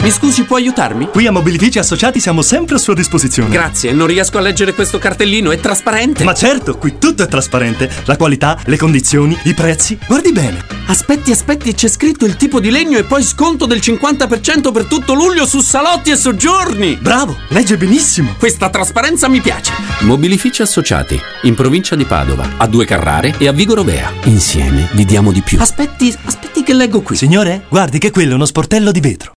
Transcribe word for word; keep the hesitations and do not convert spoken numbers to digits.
Mi scusi, può aiutarmi? Qui a Mobilifici Associati siamo sempre a sua disposizione. Grazie, non riesco a leggere questo cartellino, è trasparente. Ma certo, qui tutto è trasparente. La qualità, le condizioni, i prezzi. Guardi bene. Aspetti, aspetti, c'è scritto il tipo di legno e poi sconto del cinquanta per cento per tutto luglio su salotti e soggiorni. Bravo, legge benissimo. Questa trasparenza mi piace. Mobilifici Associati, in provincia di Padova, a Due Carrare e a Vigo Rovea. Insieme vi diamo di più. Aspetti, aspetti che leggo qui. Signore, guardi che quello è uno sportello di vetro.